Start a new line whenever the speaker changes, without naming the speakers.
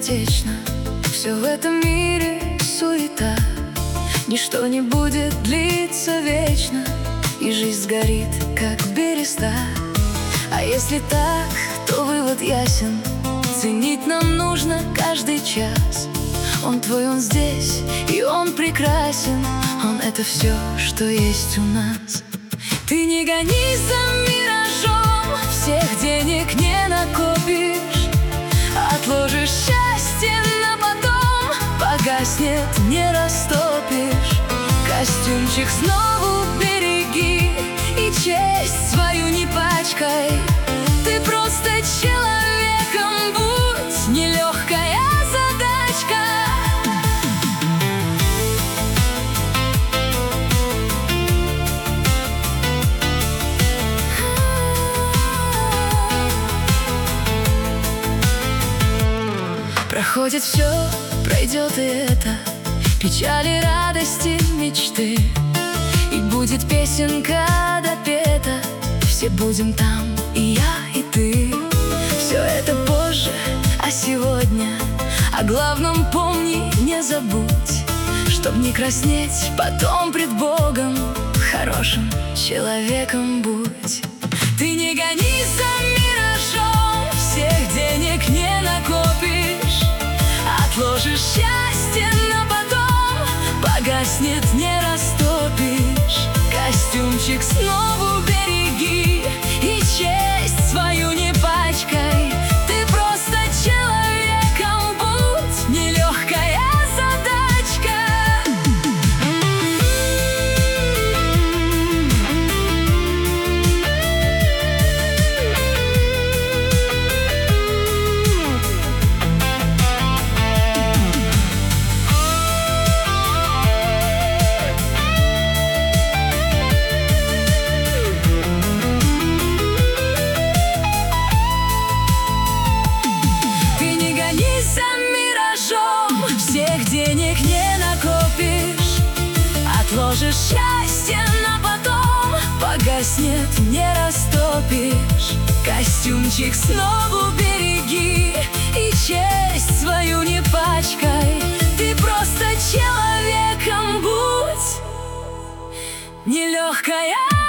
скоротечно. Все в этом мире суета, ничто не будет длиться вечно, и жизнь сгорит, как береста. А если так, то вывод ясен: ценить нам нужно каждый час. Он твой, он здесь, и он прекрасен. Он — это все, что есть у нас. Ты не гонись за миражом, всех денег не накопишь. Отложишь счастье на потом, погаснет, не растопишь. Костюмчик снова береги, и честь свою не пачкай. Ты просто человеком будь, нелегкая задачка. Проходит все, пройдет и это, печали, радости, мечты. И будет песенка допета, все будем там, и я, и ты. Все это позже, а сегодня о главном помни, не забудь. Чтоб не краснеть потом пред Богом, хорошим человеком будь. Ты не гонись за миражом, всех денег не накопишь. Отложишь счастье на потом, погаснет, не растопишь. Костюмчик снова береги, и честь свою не пачкай. Ты просто человеком будь, нелегкая задачка. Всех денег не накопишь. Отложишь счастье на потом, погаснет, не растопишь. Костюмчик снова береги, и честь свою не пачкай. Ты просто человеком будь, нелегкая